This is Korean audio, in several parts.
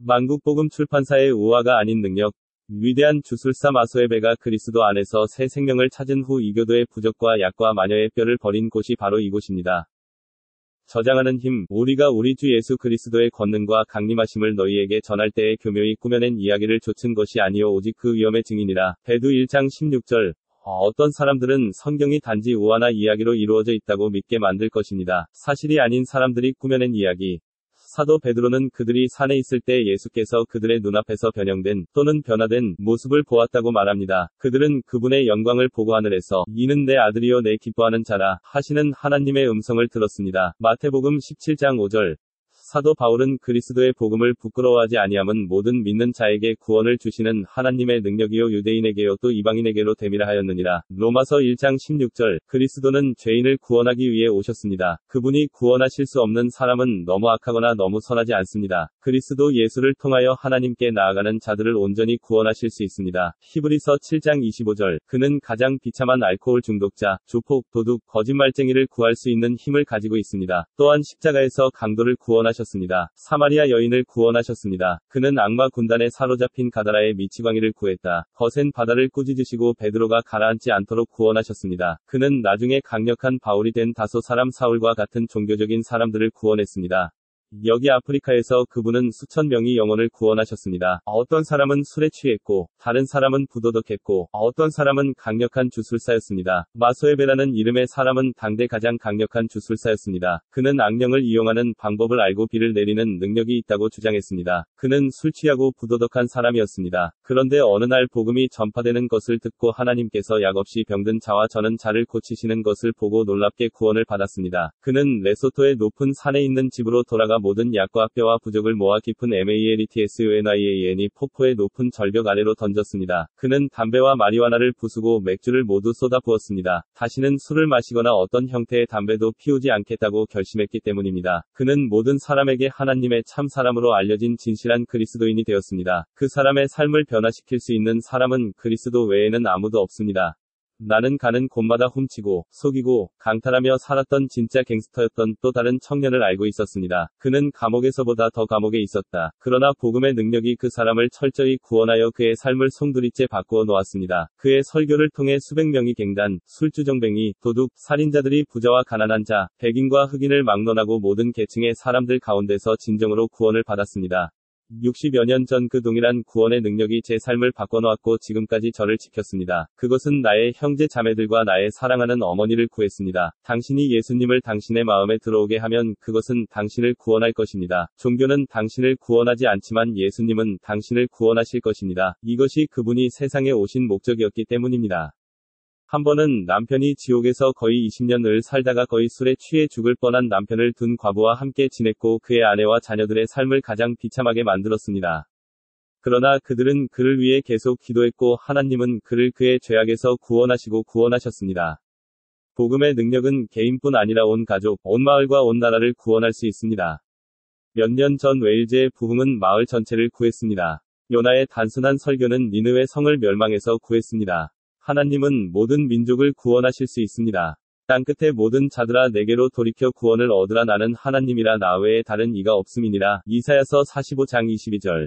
만국복음 출판사의 우화가 아닌 능력. 위대한 주술사 마소에베가 그리스도 안에서 새 생명을 찾은 후 이교도의 부적과 약과 마녀의 뼈를 버린 곳이 바로 이곳입니다. 저장하는 힘. 우리가 우리 주 예수 그리스도의 권능과 강림하심을 너희에게 전할 때에 교묘히 꾸며낸 이야기를 좇은 것이 아니요 오직 그 위엄의 증인이라. 베드 1장 16절. 어떤 사람들은 성경이 단지 우화나 이야기로 이루어져 있다고 믿게 만들 것입니다. 사실이 아닌 사람들이 꾸며낸 이야기. 사도 베드로는 그들이 산에 있을 때 예수께서 그들의 눈앞에서 변형된 또는 변화된 모습을 보았다고 말합니다. 그들은 그분의 영광을 보고 하늘에서 이는 내 아들이요 내 기뻐하는 자라 하시는 하나님의 음성을 들었습니다. 마태복음 17장 5절. 사도 바울은 그리스도의 복음을 부끄러워하지 아니함은 모든 믿는 자에게 구원을 주시는 하나님의 능력이요 유대인에게요 또 이방인에게로 됨이라 하였느니라. 로마서 1장 16절. 그리스도는 죄인을 구원하기 위해 오셨습니다. 그분이 구원하실 수 없는 사람은 너무 악하거나 너무 선하지 않습니다. 그리스도 예수를 통하여 하나님께 나아가는 자들을 온전히 구원하실 수 있습니다. 히브리서 7장 25절. 그는 가장 비참한 알코올 중독자, 조폭, 도둑, 거짓말쟁이를 구할 수 있는 힘을 가지고 있습니다. 또한 십자가에서 강도를 구원하셨습니다. 사마리아 여인을 구원하셨습니다. 그는 악마 군단에 사로잡힌 가다라의 미치광이를 구했다. 거센 바다를 꾸짖으시고 베드로가 가라앉지 않도록 구원하셨습니다. 그는 나중에 강력한 바울이 된 다소 사람 사울과 같은 종교적인 사람들을 구원했습니다. 여기 아프리카에서 그분은 수천 명의 영혼을 구원하셨습니다. 어떤 사람은 술에 취했고, 다른 사람은 부도덕했고, 어떤 사람은 강력한 주술사였습니다. 마소에베라는 이름의 사람은 당대 가장 강력한 주술사였습니다. 그는 악령을 이용하는 방법을 알고 비를 내리는 능력이 있다고 주장했습니다. 그는 술 취하고 부도덕한 사람이었습니다. 그런데 어느 날 복음이 전파되는 것을 듣고 하나님께서 약없이 병든 자와 저는 자를 고치시는 것을 보고 놀랍게 구원을 받았습니다. 그는 레소토의 높은 산에 있는 집으로 돌아가 모든 약과 뼈와 부적을 모아 깊은 MALETSUNIAN이 폭포의 높은 절벽 아래로 던졌습니다. 그는 담배와 마리화나를 부수고 맥주를 모두 쏟아부었습니다. 다시는 술을 마시거나 어떤 형태의 담배도 피우지 않겠다고 결심했기 때문입니다. 그는 모든 사람에게 하나님의 참 사람으로 알려진 진실한 그리스도인이 되었습니다. 그 사람의 삶을 변화시킬 수 있는 사람은 그리스도 외에는 아무도 없습니다. 나는 가는 곳마다 훔치고, 속이고, 강탈하며 살았던 진짜 갱스터였던 또 다른 청년을 알고 있었습니다. 그는 감옥에서보다 더 감옥에 있었다. 그러나 복음의 능력이 그 사람을 철저히 구원하여 그의 삶을 송두리째 바꾸어 놓았습니다. 그의 설교를 통해 수백 명이 갱단, 술주정뱅이, 도둑, 살인자들이 부자와 가난한 자, 백인과 흑인을 막론하고 모든 계층의 사람들 가운데서 진정으로 구원을 받았습니다. 60여 년 전 그 동일한 구원의 능력이 제 삶을 바꿔놓았고 지금까지 저를 지켰습니다. 그것은 나의 형제 자매들과 나의 사랑하는 어머니를 구했습니다. 당신이 예수님을 당신의 마음에 들어오게 하면 그것은 당신을 구원할 것입니다. 종교는 당신을 구원하지 않지만 예수님은 당신을 구원하실 것입니다. 이것이 그분이 세상에 오신 목적이었기 때문입니다. 한 번은 남편이 지옥에서 거의 20년을 살다가 거의 술에 취해 죽을 뻔한 남편을 둔 과부와 함께 지냈고 그의 아내와 자녀들의 삶을 가장 비참하게 만들었습니다. 그러나 그들은 그를 위해 계속 기도했고 하나님은 그를 그의 죄악에서 구원하시고 구원하셨습니다. 복음의 능력은 개인뿐 아니라 온 가족, 온 마을과 온 나라를 구원할 수 있습니다. 몇 년 전 웨일즈의 부흥은 마을 전체를 구했습니다. 요나의 단순한 설교는 니느웨 성을 멸망해서 구했습니다. 하나님은 모든 민족을 구원하실 수 있습니다. 땅끝의 모든 자들아 내게로 돌이켜 구원을 얻으라 나는 하나님이라 나 외에 다른 이가 없음이니라. 이사야서 45장 22절.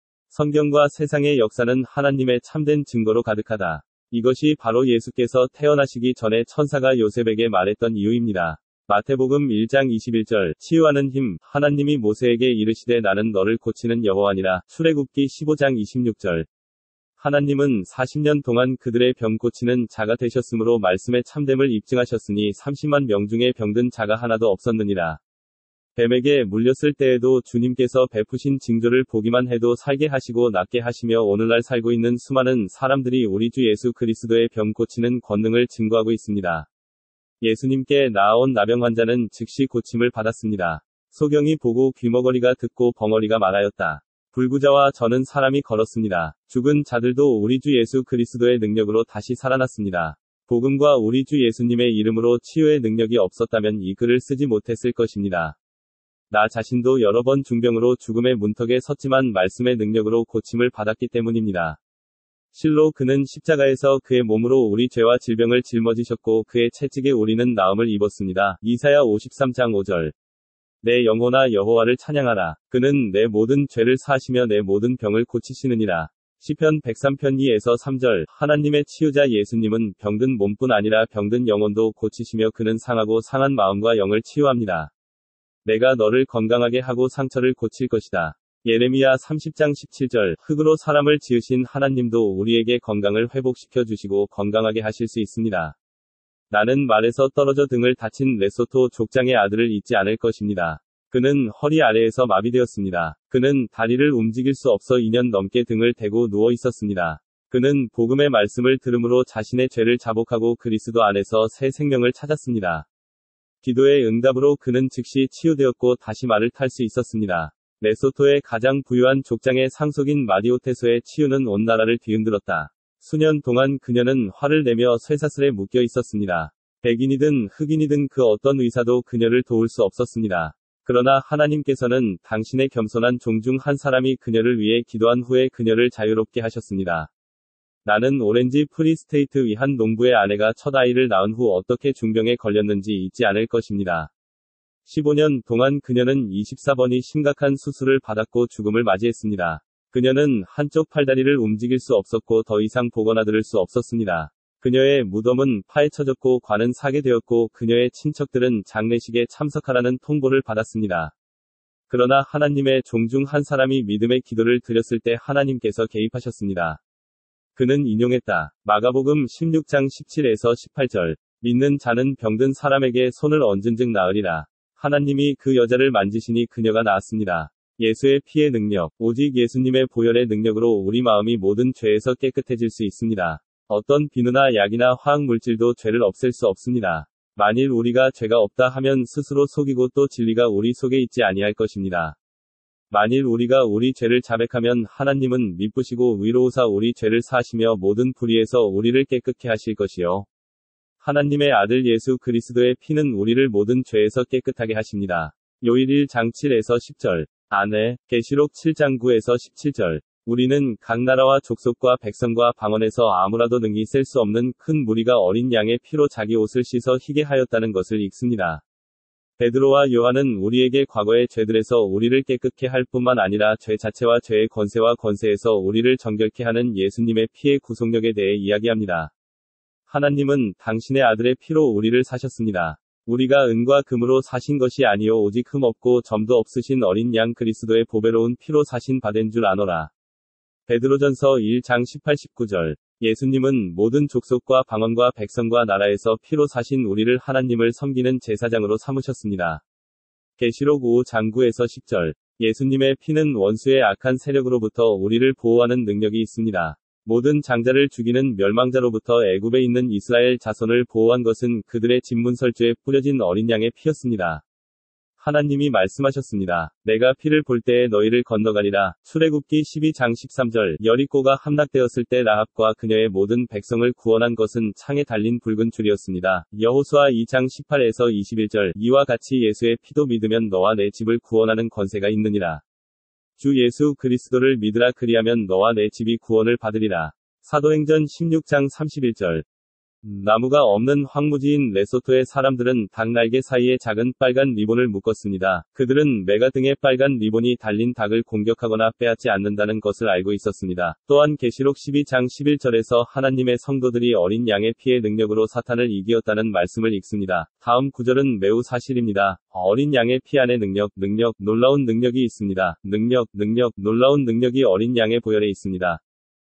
성경과 세상의 역사는 하나님의 참된 증거로 가득하다. 이것이 바로 예수께서 태어나시기 전에 천사가 요셉에게 말했던 이유입니다. 마태복음 1장 21절. 치유하는 힘. 하나님이 모세에게 이르시되 나는 너를 고치는 여호와니라. 출애굽기 15장 26절. 하나님은 40년 동안 그들의 병 고치는 자가 되셨으므로 말씀의 참됨을 입증하셨으니 30만 명 중에 병든 자가 하나도 없었느니라. 뱀에게 물렸을 때에도 주님께서 베푸신 징조를 보기만 해도 살게 하시고 낫게 하시며 오늘날 살고 있는 수많은 사람들이 우리 주 예수 그리스도의 병 고치는 권능을 증거하고 있습니다. 예수님께 나아온 나병 환자는 즉시 고침을 받았습니다. 소경이 보고 귀머거리가 듣고 벙어리가 말하였다. 불구자와 저는 사람이 걸었습니다. 죽은 자들도 우리 주 예수 그리스도의 능력으로 다시 살아났습니다. 복음과 우리 주 예수님의 이름으로 치유의 능력이 없었다면 이 글을 쓰지 못했을 것입니다. 나 자신도 여러 번 중병으로 죽음의 문턱에 섰지만 말씀의 능력으로 고침을 받았기 때문입니다. 실로 그는 십자가에서 그의 몸으로 우리 죄와 질병을 짊어지셨고 그의 채찍에 우리는 나음을 입었습니다. 이사야 53장 5절. 내 영혼아 여호와를 찬양하라. 그는 내 모든 죄를 사하시며 내 모든 병을 고치시느니라. 시편 103편 2에서 3절. 하나님의 치유자 예수님은 병든 몸뿐 아니라 병든 영혼도 고치시며 그는 상하고 상한 마음과 영을 치유합니다. 내가 너를 건강하게 하고 상처를 고칠 것이다. 예레미야 30장 17절. 흙으로 사람을 지으신 하나님도 우리에게 건강을 회복시켜 주시고 건강하게 하실 수 있습니다. 나는 말에서 떨어져 등을 다친 레소토 족장의 아들을 잊지 않을 것입니다. 그는 허리 아래에서 마비되었습니다. 그는 다리를 움직일 수 없어 2년 넘게 등을 대고 누워 있었습니다. 그는 복음의 말씀을 들음으로 자신의 죄를 자복하고 그리스도 안에서 새 생명을 찾았습니다. 기도의 응답으로 그는 즉시 치유되었고 다시 말을 탈 수 있었습니다. 레소토의 가장 부유한 족장의 상속인 마디오테소의 치유는 온 나라를 뒤흔들었다. 수년 동안 그녀는 화를 내며 쇠사슬에 묶여 있었습니다. 백인이든 흑인이든 그 어떤 의사도 그녀를 도울 수 없었습니다. 그러나 하나님께서는 당신의 겸손한 종 중 한 사람이 그녀를 위해 기도한 후에 그녀를 자유롭게 하셨습니다. 나는 오렌지 프리스테이트 위한 농부의 아내가 첫 아이를 낳은 후 어떻게 중병에 걸렸는지 잊지 않을 것입니다. 15년 동안 그녀는 24번이 심각한 수술을 받았고 죽음을 맞이했습니다. 그녀는 한쪽 팔다리를 움직일 수 없었고 더 이상 보거나 들을 수 없었습니다. 그녀의 무덤은 파헤쳐졌고 관은 사게 되었고 그녀의 친척들은 장례식에 참석하라는 통보를 받았습니다. 그러나 하나님의 종 중 한 사람이 믿음의 기도를 드렸을 때 하나님께서 개입하셨습니다. 그는 인용했다. 마가복음 16장 17에서 18절. 믿는 자는 병든 사람에게 손을 얹은즉 나으리라. 하나님이 그 여자를 만지시니 그녀가 나았습니다. 예수의 피의 능력, 오직 예수님의 보혈의 능력으로 우리 마음이 모든 죄에서 깨끗해질 수 있습니다. 어떤 비누나 약이나 화학물질도 죄를 없앨 수 없습니다. 만일 우리가 죄가 없다 하면 스스로 속이고 또 진리가 우리 속에 있지 아니할 것입니다. 만일 우리가 우리 죄를 자백하면 하나님은 미쁘시고 위로우사 우리 죄를 사하시며 모든 불의에서 우리를 깨끗게 하실 것이요. 하나님의 아들 예수 그리스도의 피는 우리를 모든 죄에서 깨끗하게 하십니다. 요일 1장 7에서 10절. 아내, 계시록 7장 9에서 17절. 우리는 각 나라와 족속과 백성과 방언에서 아무라도 능히 셀 수 없는 큰 무리가 어린 양의 피로 자기 옷을 씻어 희게 하였다는 것을 읽습니다. 베드로와 요한은 우리에게 과거의 죄들에서 우리를 깨끗게 할 뿐만 아니라 죄 자체와 죄의 권세와 권세에서 우리를 정결케 하는 예수님의 피의 구속력에 대해 이야기합니다. 하나님은 당신의 아들의 피로 우리를 사셨습니다. 우리가 은과 금으로 사신 것이 아니요 오직 흠없고 점도 없으신 어린 양 그리스도의 보배로운 피로 사신 바된 줄 아노라. 베드로전서 1장 18, 19절. 예수님은 모든 족속과 방언과 백성과 나라에서 피로 사신 우리를 하나님을 섬기는 제사장으로 삼으셨습니다. 계시록 5장 9에서 10절. 예수님의 피는 원수의 악한 세력으로부터 우리를 보호하는 능력이 있습니다. 모든 장자를 죽이는 멸망자로부터 애굽에 있는 이스라엘 자손을 보호한 것은 그들의 진문설주에 뿌려진 어린 양의 피였습니다. 하나님이 말씀하셨습니다. 내가 피를 볼 때에 너희를 건너가리라. 출애굽기 12장 13절. 여리고가 함락되었을 때 라합과 그녀의 모든 백성을 구원한 것은 창에 달린 붉은 줄이었습니다. 여호수아 2장 18에서 21절. 이와 같이 예수의 피도 믿으면 너와 내 집을 구원하는 권세가 있느니라. 주 예수 그리스도를 믿으라 그리하면 너와 내 집이 구원을 받으리라. 사도행전 16장 31절. 나무가 없는 황무지인 레소토의 사람들은 닭 날개 사이에 작은 빨간 리본을 묶었습니다. 그들은 메가 등에 빨간 리본이 달린 닭을 공격하거나 빼앗지 않는다는 것을 알고 있었습니다. 또한 계시록 12장 11절에서 하나님의 성도들이 어린 양의 피의 능력으로 사탄을 이기었다는 말씀을 읽습니다. 다음 구절은 매우 사실입니다. 어린 양의 피 안에 능력, 놀라운 능력이 있습니다. 놀라운 능력이 어린 양의 보혈에 있습니다.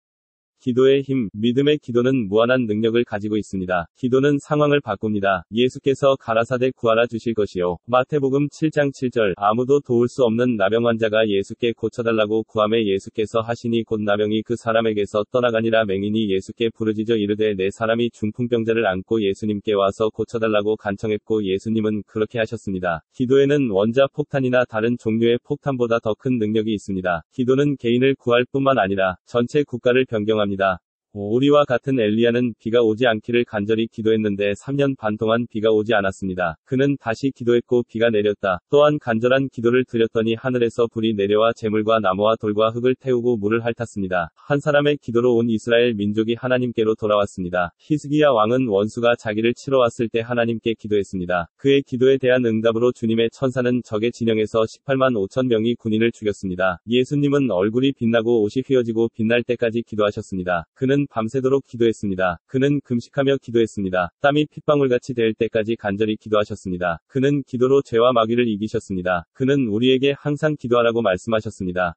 기도의 힘, 믿음의 기도는 무한한 능력을 가지고 있습니다. 기도는 상황을 바꿉니다. 예수께서 가라사대 구하라 주실 것이요. 마태복음 7장 7절. 아무도 도울 수 없는 나병 환자가 예수께 고쳐달라고 구하매 예수께서 하시니 곧 나병이 그 사람에게서 떠나가니라. 맹인이 예수께 부르짖어 이르되 내 사람이 중풍병자를 안고 예수님께 와서 고쳐달라고 간청했고 예수님은 그렇게 하셨습니다. 기도에는 원자 폭탄이나 다른 종류의 폭탄보다 더 큰 능력이 있습니다. 기도는 개인을 구할 뿐만 아니라 전체 국가를 변경합니다. 우리와 같은 엘리야는 비가 오지 않기를 간절히 기도했는데 3년 반 동안 비가 오지 않았습니다. 그는 다시 기도했고 비가 내렸다. 또한 간절한 기도를 드렸더니 하늘에서 불이 내려와 재물과 나무와 돌과 흙을 태우고 물을 핥았습니다. 한 사람의 기도로 온 이스라엘 민족이 하나님께로 돌아왔습니다. 히스기야 왕은 원수가 자기를 치러 왔을 때 하나님께 기도했습니다. 그의 기도에 대한 응답으로 주님의 천사는 적의 진영에서 18만 5천 명의 군인을 죽였습니다. 예수님은 얼굴이 빛나고 옷이 휘어지고 빛날 때까지 기도하셨습니다. 그는 밤새도록 기도했습니다. 그는 금식하며 기도했습니다. 땀이 핏방울같이 될 때까지 간절히 기도하셨습니다. 그는 기도로 죄와 마귀를 이기셨습니다. 그는 우리에게 항상 기도하라고 말씀하셨습니다.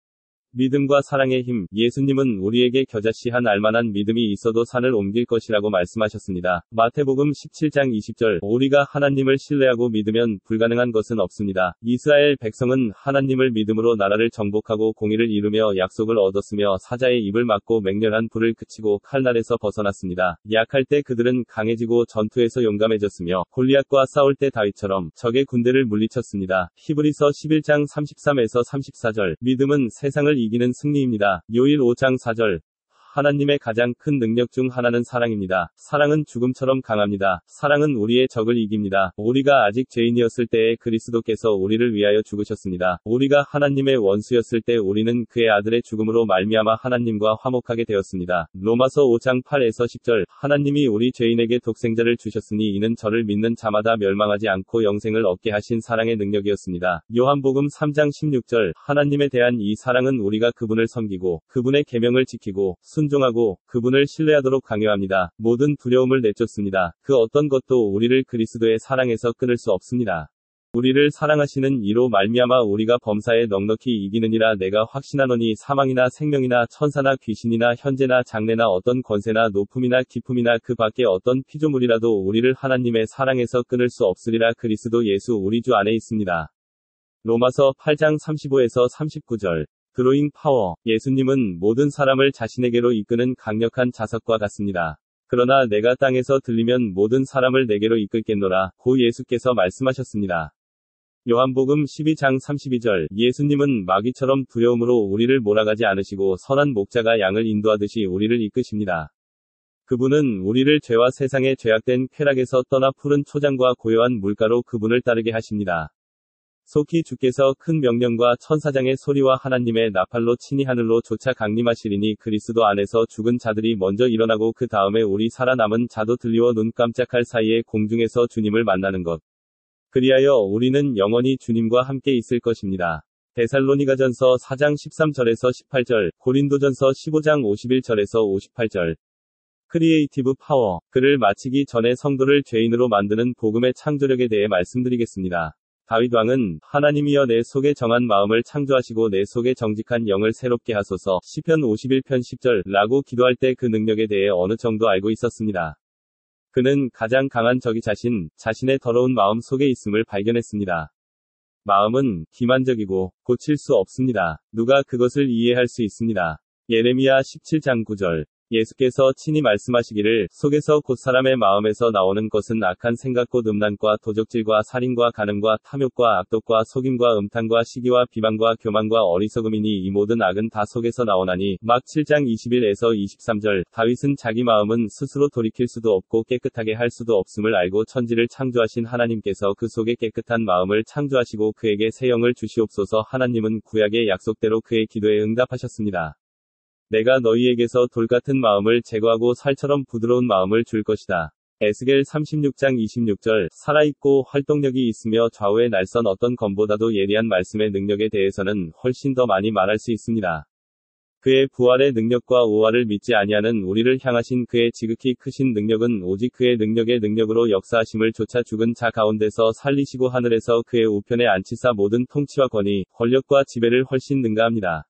믿음과 사랑의 힘. 예수님은 우리에게 겨자씨한 알만한 믿음이 있어도 산을 옮길 것이라고 말씀하셨습니다. 마태복음 17장 20절. 우리가 하나님을 신뢰하고 믿으면 불가능한 것은 없습니다. 이스라엘 백성은 하나님을 믿음으로 나라를 정복하고 공의를 이루며 약속을 얻었으며 사자의 입을 막고 맹렬한 불을 그치고 칼날에서 벗어났습니다. 약할 때 그들은 강해지고 전투에서 용감해졌으며 골리앗과 싸울 때 다윗처럼 적의 군대를 물리쳤습니다. 히브리서 11장 33에서 34절. 믿음은 세상을 이기는 승리입니다. 요일 5장 4절. 하나님의 가장 큰 능력 중 하나는 사랑입니다. 사랑은 죽음처럼 강합니다. 사랑은 우리의 적을 이깁니다. 우리가 아직 죄인이었을 때에 그리스도께서 우리를 위하여 죽으셨습니다. 우리가 하나님의 원수였을 때 우리는 그의 아들의 죽음으로 말미암아 하나님과 화목하게 되었습니다. 로마서 5장 8에서 10절. 하나님이 우리 죄인에게 독생자를 주셨으니 이는 저를 믿는 자마다 멸망하지 않고 영생을 얻게 하신 사랑의 능력이었습니다. 요한복음 3장 16절. 하나님에 대한 이 사랑은 우리가 그분을 섬기고 그분의 계명을 지키고 순종하고 그분을 신뢰하도록 강요합니다. 모든 두려움을 내쫓습니다. 그 어떤 것도 우리를 그리스도의 사랑에서 끊을 수 없습니다. 우리를 사랑하시는 이로 말미암아 우리가 범사에 넉넉히 이기느니라. 내가 확신하노니 사망이나 생명이나 천사나 귀신이나 현재나 장래나 어떤 권세나 높음이나 깊음이나 그 밖에 어떤 피조물이라도 우리를 하나님의 사랑에서 끊을 수 없으리라. 그리스도 예수 우리 주 안에 있습니다. 로마서 8장 35에서 39절. 드로잉 파워. 예수님은 모든 사람을 자신에게로 이끄는 강력한 자석과 같습니다. 그러나 내가 땅에서 들리면 모든 사람을 내게로 이끌겠노라. 고 예수께서 말씀하셨습니다. 요한복음 12장 32절. 예수님은 마귀처럼 두려움으로 우리를 몰아가지 않으시고 선한 목자가 양을 인도하듯이 우리를 이끄십니다. 그분은 우리를 죄와 세상의 죄악된 쾌락에서 떠나 푸른 초장과 고요한 물가로 그분을 따르게 하십니다. 속히 주께서 큰 명령과 천사장의 소리와 하나님의 나팔로 친히 하늘로 쫓아 강림하시리니 그리스도 안에서 죽은 자들이 먼저 일어나고 그 다음에 우리 살아남은 자도 들리워 눈 깜짝할 사이에 공중에서 주님을 만나는 것. 그리하여 우리는 영원히 주님과 함께 있을 것입니다. 데살로니가전서 4장 13절에서 18절, 고린도전서 15장 51절에서 58절. 크리에이티브 파워. 글을 마치기 전에 성도를 죄인으로 만드는 복음의 창조력에 대해 말씀드리겠습니다. 다윗 왕은 하나님이여 내 속에 정한 마음을 창조하시고 내 속에 정직한 영을 새롭게 하소서 시편 51편 10절 라고 기도할 때 그 능력에 대해 어느 정도 알고 있었습니다. 그는 가장 강한 적이 자신의 더러운 마음 속에 있음을 발견했습니다. 마음은 기만적이고 고칠 수 없습니다. 누가 그것을 이해할 수 있습니다. 예레미야 17장 9절. 예수께서 친히 말씀하시기를 속에서 곧 사람의 마음에서 나오는 것은 악한 생각 곧 음란과 도적질과 살인과 간음과 탐욕과 악독과 속임과 음탕과 시기와 비방과 교만과 어리석음이니 이 모든 악은 다 속에서 나오나니. 막 7장 21에서 23절. 다윗은 자기 마음은 스스로 돌이킬 수도 없고 깨끗하게 할 수도 없음을 알고 천지를 창조하신 하나님께서 그 속에 깨끗한 마음을 창조하시고 그에게 새 영을 주시옵소서. 하나님은 구약의 약속대로 그의 기도에 응답하셨습니다. 내가 너희에게서 돌같은 마음을 제거하고 살처럼 부드러운 마음을 줄 것이다. 에스겔 36장 26절. 살아있고 활동력이 있으며 좌우의 날선 어떤 검보다도 예리한 말씀의 능력에 대해서는 훨씬 더 많이 말할 수 있습니다. 그의 부활의 능력과 우화를 믿지 아니하는 우리를 향하신 그의 지극히 크신 능력은 오직 그의 능력의 능력으로 역사하심을 좇아 죽은 자 가운데서 살리시고 하늘에서 그의 우편에 앉히사 모든 통치와 권위, 권력과 지배를 훨씬 능가합니다.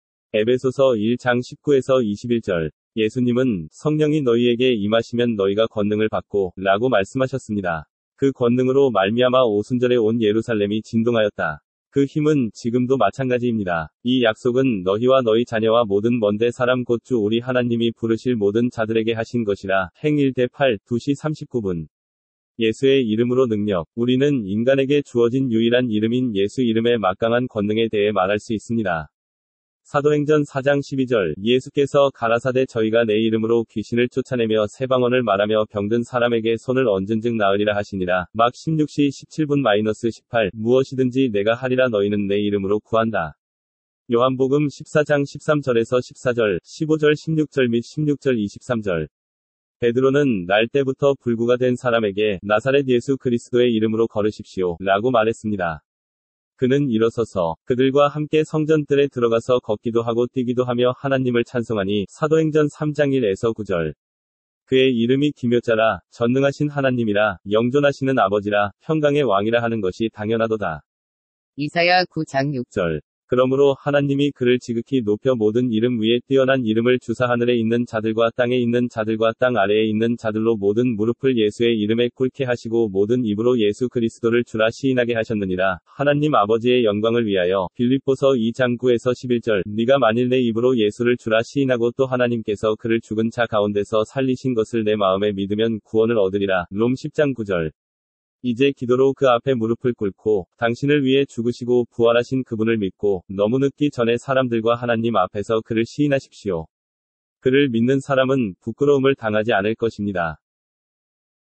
에베소서 1장 19에서 21절. 예수님은 성령이 너희에게 임하시면 너희가 권능을 받고 라고 말씀하셨습니다. 그 권능으로 말미암아 오순절에 온 예루살렘이 진동하였다. 그 힘은 지금도 마찬가지입니다. 이 약속은 너희와 너희 자녀와 모든 먼데 사람 곧 주 우리 하나님이 부르실 모든 자들에게 하신 것이라. 행 1대 8, 2시 39분. 예수의 이름으로 능력. 우리는 인간에게 주어진 유일한 이름인 예수 이름의 막강한 권능에 대해 말할 수 있습니다. 사도행전 4장 12절 예수께서 가라사대 저희가 내 이름으로 귀신을 쫓아내며 새 방언을 말하며 병든 사람에게 손을 얹은즉 나으리라 하시니라. 막 16시 17분-18 무엇이든지 내가 하리라 너희는 내 이름으로 구한다. 요한복음 14장 13절에서 14절, 15절 16절 및 16절 23절 베드로는 날 때부터 불구가 된 사람에게 나사렛 예수 그리스도의 이름으로 걸으십시오 라고 말했습니다. 그는 일어서서 그들과 함께 성전뜰에 들어가서 걷기도 하고 뛰기도 하며 하나님을 찬송하니 사도행전 3장 1에서 9절 그의 이름이 기묘자라 전능하신 하나님이라 영존하시는 아버지라 평강의 왕이라 하는 것이 당연하도다. 이사야 9장 6절 그러므로 하나님이 그를 지극히 높여 모든 이름 위에 뛰어난 이름을 주사 하늘에 있는 자들과 땅에 있는 자들과 땅 아래에 있는 자들로 모든 무릎을 예수의 이름에 꿇게 하시고 모든 입으로 예수 그리스도를 주라 시인하게 하셨느니라. 하나님 아버지의 영광을 위하여 빌립보서 2장 9에서 11절 네가 만일 내 입으로 예수를 주라 시인하고 또 하나님께서 그를 죽은 자 가운데서 살리신 것을 내 마음에 믿으면 구원을 얻으리라. 롬 10장 9절 이제 기도로 그 앞에 무릎을 꿇고 당신을 위해 죽으시고 부활하신 그분을 믿고 너무 늦기 전에 사람들과 하나님 앞에서 그를 시인하십시오. 그를 믿는 사람은 부끄러움을 당하지 않을 것입니다.